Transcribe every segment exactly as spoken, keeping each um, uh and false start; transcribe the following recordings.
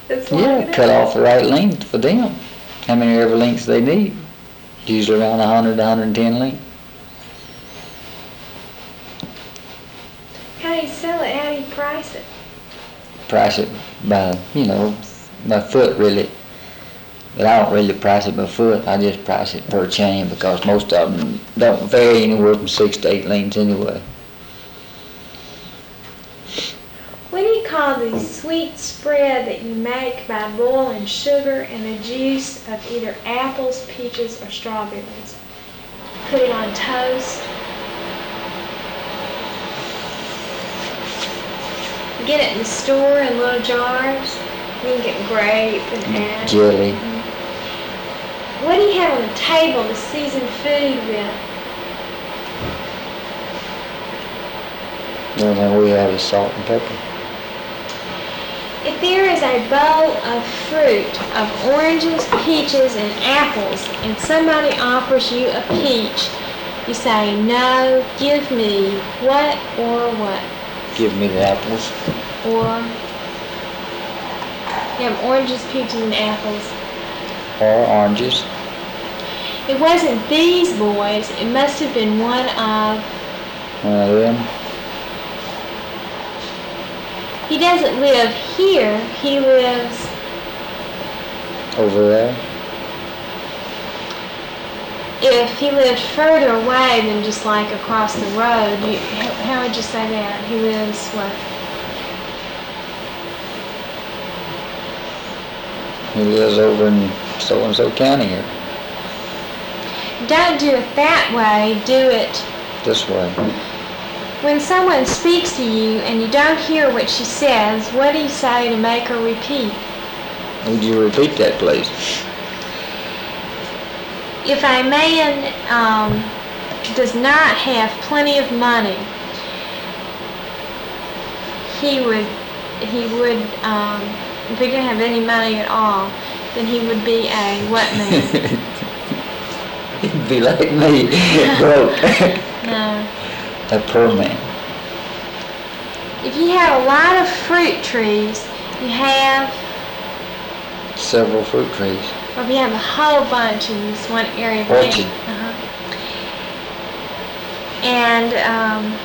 It's long Yeah, enough. cut off the right length for them. How many ever lengths they need. Usually around one hundred to one hundred ten length. How do you sell it? How do you price it? Price it by, you know, by foot really. But I don't really price it by foot. I just price it per chain because most of them don't vary anywhere from six to eight lengths anyway. What do you call the sweet spread that you make by boiling sugar and the juice of either apples, peaches, or strawberries? Put it on toast. You get it in the store in little jars. You can get grape and apple. Jelly. Mm-hmm. What do you have on the table to season food with? The only thing we have is salt and pepper. If there is a bowl of fruit, of oranges, peaches, and apples, and somebody offers you a peach, you say, no, give me what or what? Give me the apples. Or you have oranges, peaches, and apples. Or oranges. It wasn't these boys. It must have been one of... One of them. He doesn't live here. He lives... Over there. If he lived further away than just like across the road, you, how, how would you say that? He lives what? He lives over in so-and-so county here. Don't do it that way. Do it This way. when someone speaks to you and you don't hear what she says. What do you say to make her repeat? Would you repeat that, please? If a man um, does not have plenty of money, he would, he would, um, if he didn't have any money at all, then he would be a what man? He'd be like me, broke. No. A poor man. If you have a lot of fruit trees, you have, Several fruit trees. or if you have a whole bunch in this one area of Orchard. land. Uh-huh. And um,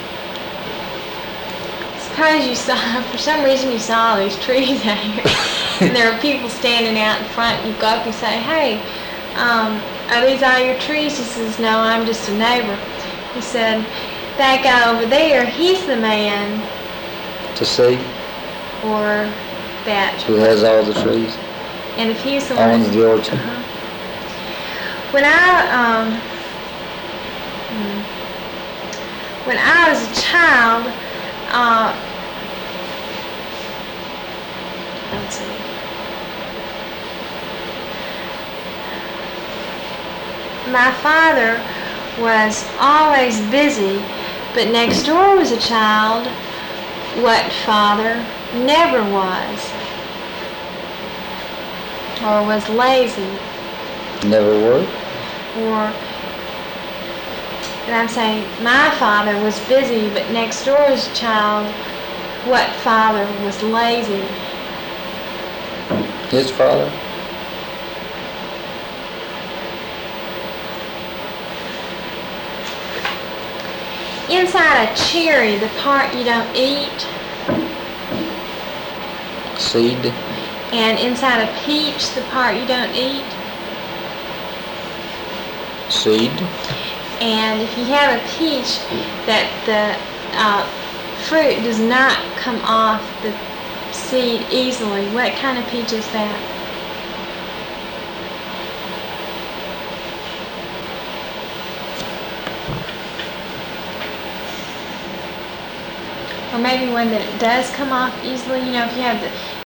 suppose you saw, for some reason you saw all these trees out here, and there are people standing out in front, and you go up and say, hey, um, are these all your trees? He says, no, I'm just a neighbor. He said, that guy over there, he's the man, To see or that. who has all the trees. And if he's the one... Owns the orchard. Uh-huh. When I, um, hmm, when I was a child, uh, let's see. My father was always busy, but next door was a child, what father never was, or was lazy, Never worked. or, and I'm saying my father was busy, but next door's child, what father was lazy? His father. Inside a cherry, the part you don't eat, Seed. and inside a peach, the part you don't eat. Seed. And if you have a peach that the uh, fruit does not come off the seed easily, what kind of peach is that? Or maybe one that does come off easily. You know, if you have the